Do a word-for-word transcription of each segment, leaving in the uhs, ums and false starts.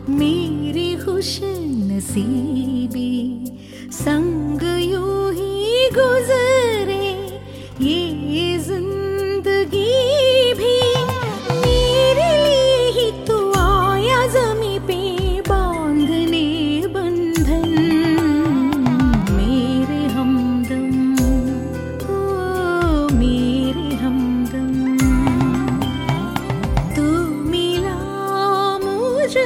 मेरी खुश नसीबी संग यूं ही गुजरे ये जिंदगी भी मेरे लिए ही तो आया ज़मीं पे बांधने बंधन। मेरे हमदम ओ मेरे हमदम तू मिला मुझको।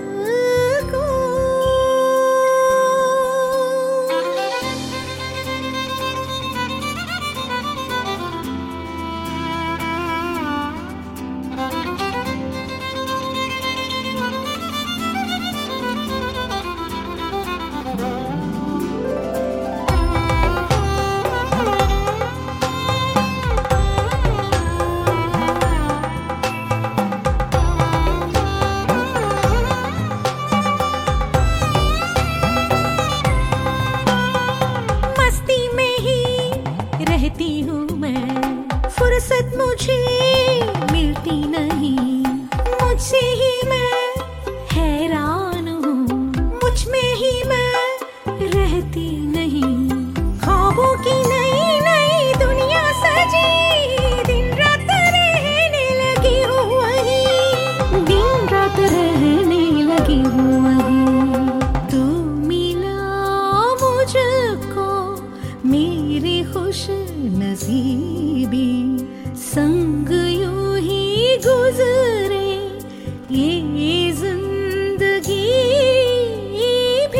रहती हूँ मैं, फुर्सत मुझे मिलती नहीं, मुझसे ही मैं हैरान हूँ, मुझ में ही मैं रहती नहीं। ख्वाबों की नई नई दुनिया सजी, दिन रात रहने लगी हूँ वहीं, दिन रात रहने लगी हूँ वहीं। तू मिला मुझको मेरी खुश नसीबी संग यूं ही गुजरे ये जिंदगी भी।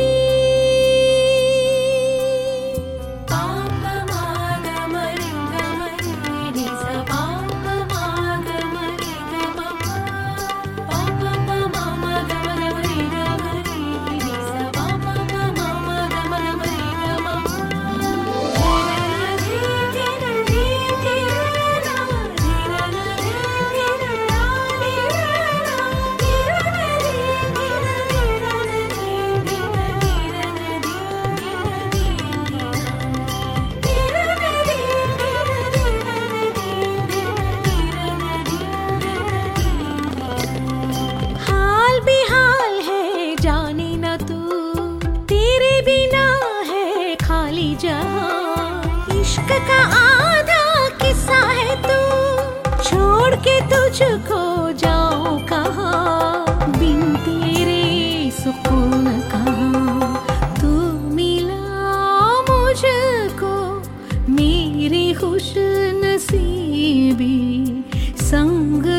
इश्क का आधा किस्सा है तू, छोड़ के तुझको जाऊं कहाँ, बिन तेरे सुकून कहाँ। तू मिला मुझको मेरी खुश नसीबी संग